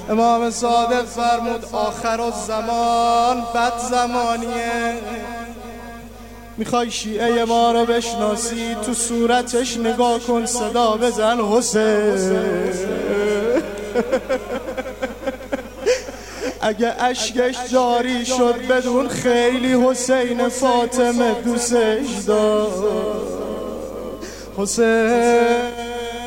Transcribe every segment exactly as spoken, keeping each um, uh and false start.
امام صادق فرمود آخر الزمان بد زمانیه. میخوای شیعه ما رو بشناسی تو صورتش نگاه کن، صدا بزن حسین. اگه اشکش جاری شد بدون خیلی حسین فاطمه دوستش داشت. حسین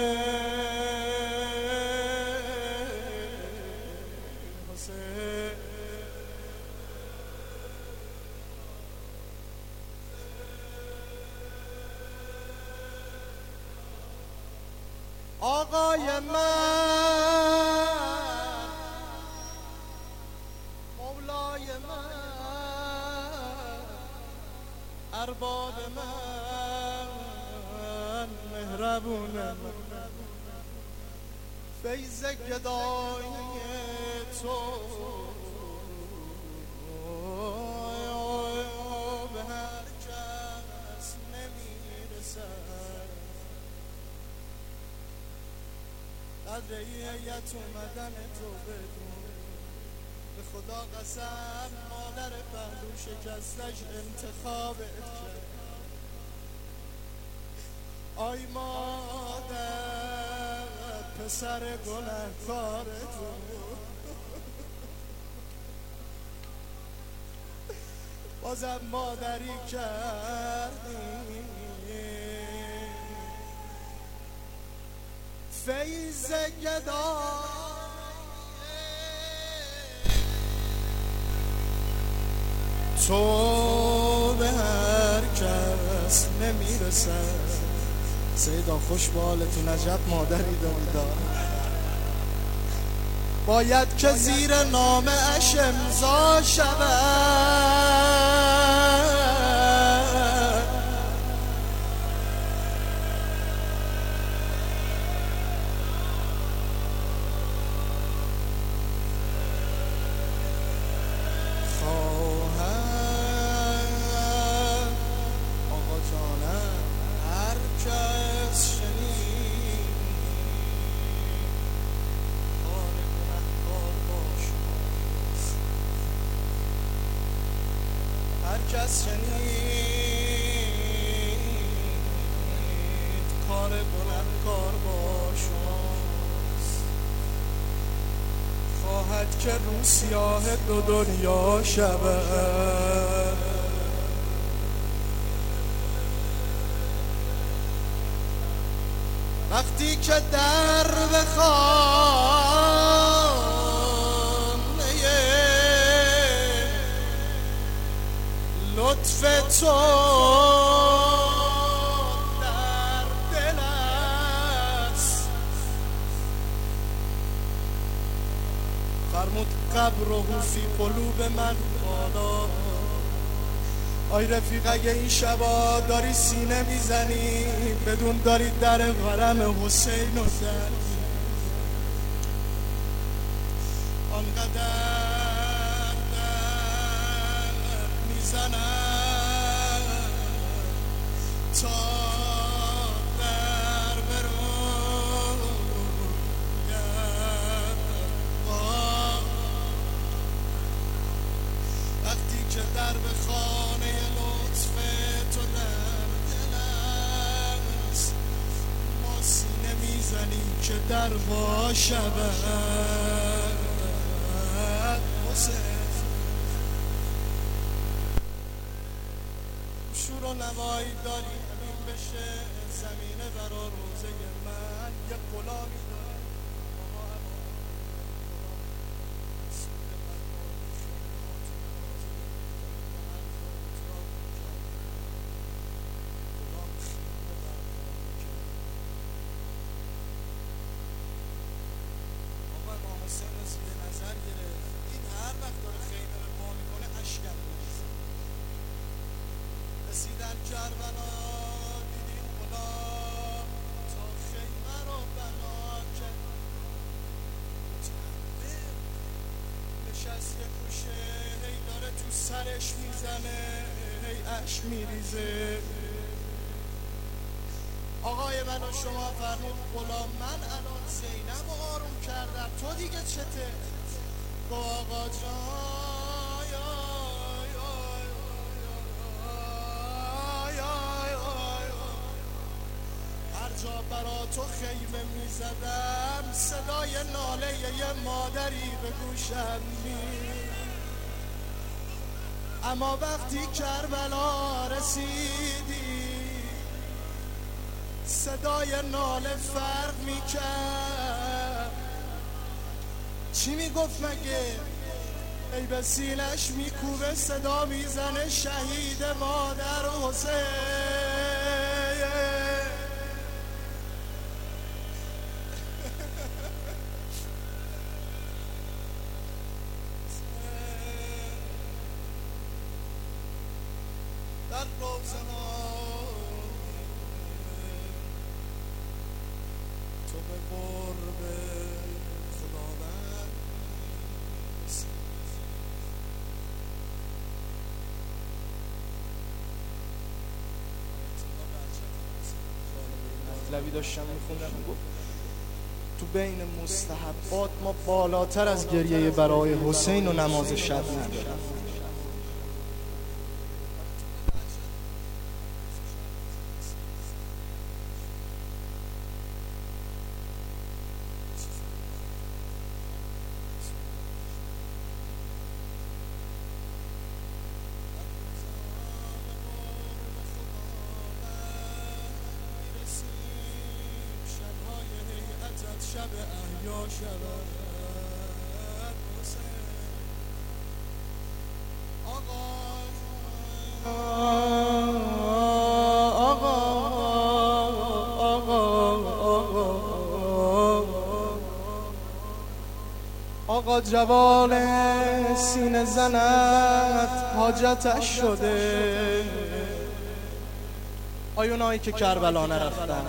آقای من، مولای من، ارباب من، مهربون من، فیض گدایی تو به هر کس نمیرسد. قدریت اومدن تو بدون، به خدا قسم مادر پهلو شکستش انتخابت کرد. آی مادر پسر گنه‌کارتون، بازم مادری کردی. فیض گدای تو به هر کس نمیرسد. سیدا خوش به حالتون، عجب مادری دارید. باید که زیر نامه اش امضا شود. کس شنید کار بلندکار با شماست. خواهد که رو سیاه دو دنیا شود. وقتی که در بخواه لطف تو در دل است. فرمود قبره فی قلوب من بالا. آی رفیق اگه این شبا داری سینه میزنی بدون داری در غرم حسین رو زنی. آنقدر زنم تا در برویم. وقتی که در به خانه لطف تو در دل است، ما سینه میزنیم که در وا شود. حسین شور و نوایی داری همین بشه زمینه برا روزه من. یه غلامی داری آقا امام حسین رو زیر نظر گرفت. این هر وقت داره خیمه رو پا میکنه اشکم میریزه. رسیدن کربلا دیدیم خدا تا خیمه رو بنا کرد. متعمد نشست یه گوشه هی داره تو سرش میزنه هی اش میریزه. آقای من و شما فرمود غلام من الان زینب رو آروم کردم، تو دیگه بچته با آقا جان هر جا برا تو خیمه میزدم صدای ناله یه مادری به گوشم می اما وقتی کربلا رسیدی صدای ناله فرق میکرد چی میگفت مگه ای به سینش میکوبه صدا میزنه شهید مادر حسین در روزه تو به قرب خداوند مطلبی داشتم میخوندم میگفت تو بین مستحبات ما بالاتر از گریه برای حسین و نماز شب نداریم. شب احیا شود حسین آقا آقا آقا آقا جوان سینه زنت حاجتش شده آیونایی که کربلا نرفتن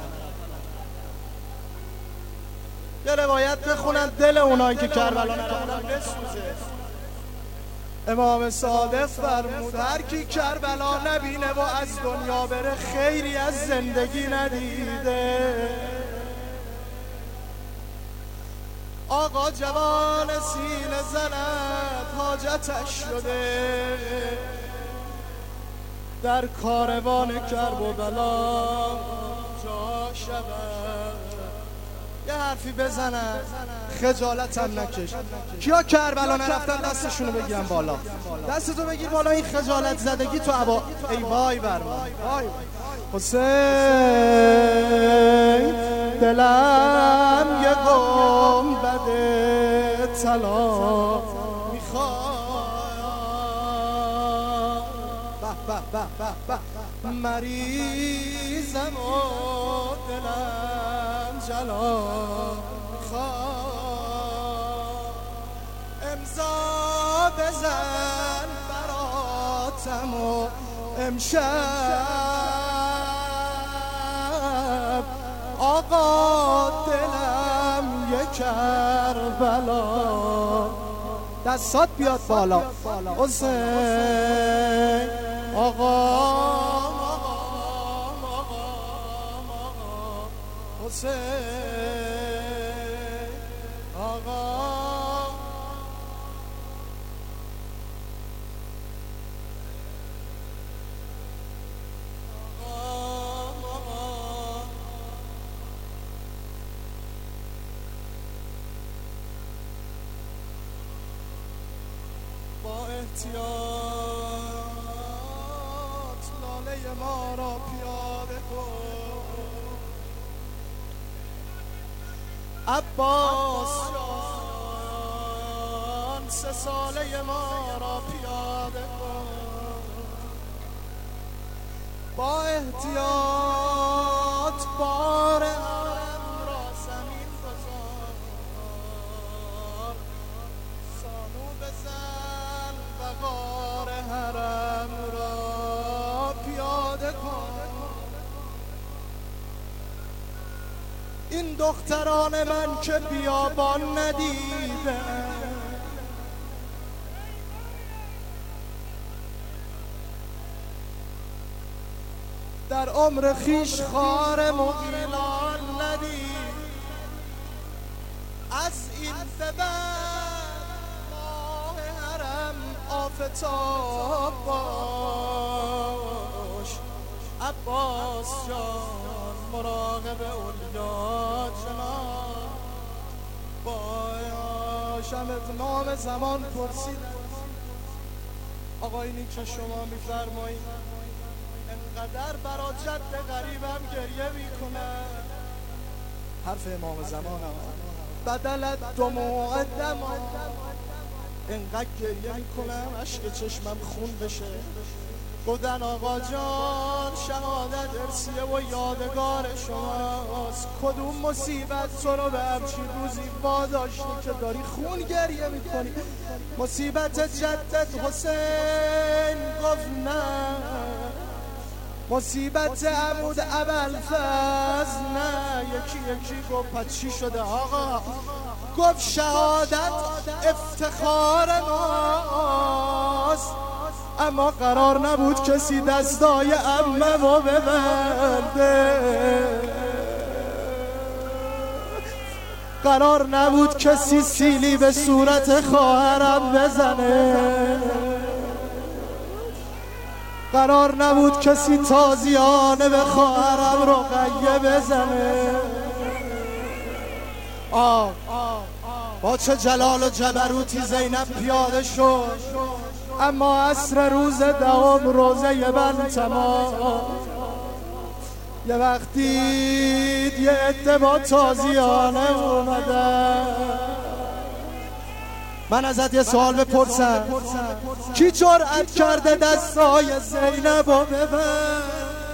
یه روایت بخونن دل اونایی که کربلا نرفتن بسوزه. امام صادق فرمود هر کی کربلا نبینه و از دنیا بره خیری از زندگی ندیده. آقا جوان سینه زند حاجتش شده در کاروان کرب و بلا جا شود. یه حرفی بزنن خجالتم نکش. کیا کربلا نرفتن دستشونو بگیرن بالا. دستتو بگیر بالا این خجالت زدگی تو عبا. ای وای بر من حسین دلم یه گنبد طلا میخواد به به به به مریضم و دلم جلا میخواد امضا بزن براتم و امشب آقا دلم یه کربلا. دستات بیاد بالا حسین آقا حسین آقا با احتیاط لاله ما را پیاده کن. عباس جان سه ساله ما را پیاده کن. با احتیاط بار حرم را زمین گذار. سانو بزن وقار حرم را پیاده کن. این دختران من که بیابان ندیدن در عمر خیش خار مغیلان ندید. از این ببر ماه حرم آفتاب باش عباس جان مراقب اولیا جناب باشم. نام زمان پرسید آقا اینی که شما میفرمایید انقدر برا جد غریبم گریه میکنه. حرف امام زمانم بدلت دموع دما انقدر گریه میکنم عشق چشمم خون بشه. گفتن آقا جان شهادت ارسیه و یادگار شماست. کدوم مصیبت تو رو به همچین روزی واداشتی که داری خون گریه میکنی؟ مصیبت جدت حسین گفت نه، مصیبت عمود ابوالفضل نه. یکی یکی گفت پس چی شده آقا؟ گفت شهادت افتخار ماست، اما قرار نبود کسی دستای عمه رو ببنده، قرار نبود کسی سیلی به صورت خواهرم بزنه، قرار نبود کسی تازیانه به خواهرم رقیه بزنه. آه با چه جلال و جبروتی زینب پیاده شد، اما عصر روز دهم روزه بن تمام. یه وقت دید یه عده با تازیانه اومدن. من ازت یه سوال بپرسم، کی جرأت کرده دستای زینب رو ببند؟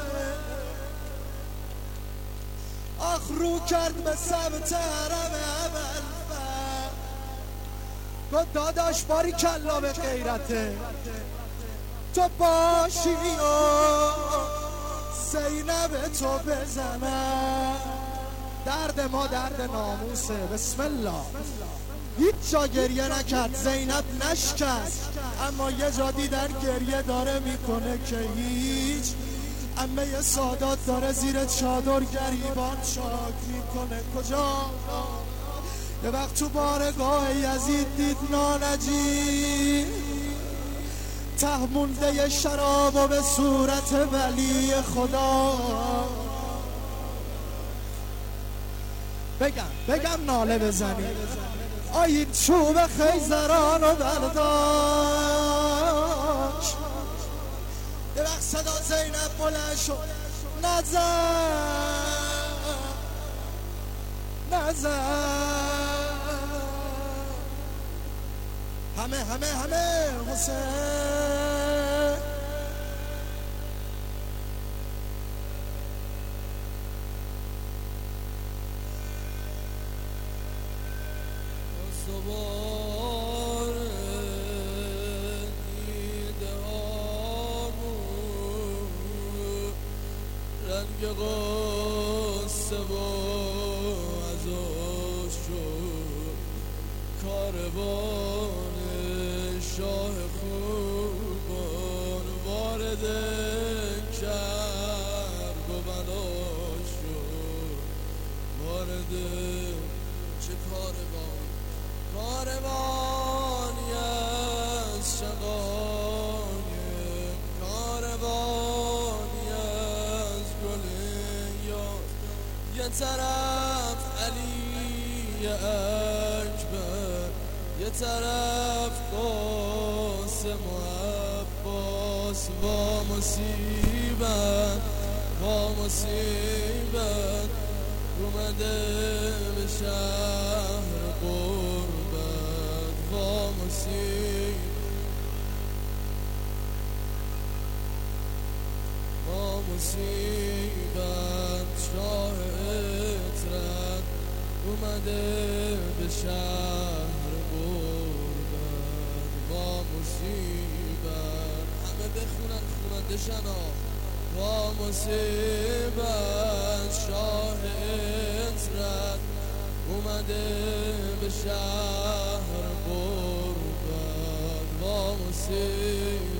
آخ رو کرد به سمت حرم ابوالفضل، گفت داداش باری کلا به غیرته تو باشی و زینب تو بزنم. درد ما درد ناموسه. بسم الله. هیچ جا گریه نکرد، زینب نشکست، اما یه جا دیدن گریه داره میکنه که هیچ. عمه سادات داره زیر چادر گریبان شاک میکنه. کجا؟ یه وقت تو بارگاه یزید دید نانجی ته مونده شراب و به صورت ولی خدا. بگم بگم ناله بزنی آیین چوب خیزران رو برداشت. یه وقت صدا زینب بلند شد نزن نزن همه همه همه حسین. سوار دیده هامون رنگ قصه و ازاش شد کاروان شاه خوبان وارد کرب و بلاش شد. وارد چه کاروان؟ کاروانی از شقایق، کاروانی از گل یار. یه طرف علی اکبر، یه طرف قاسم و عباس. با مصیبت با مصیبت اومده به شهر قربت. با مصیبت با مصیبت شاه اطرت اومده به شهر قربت. با مصیبت همه بخونن خوننده شنا. با مصیبت شاه اطرت اومده به شهر قربت. با مصیبت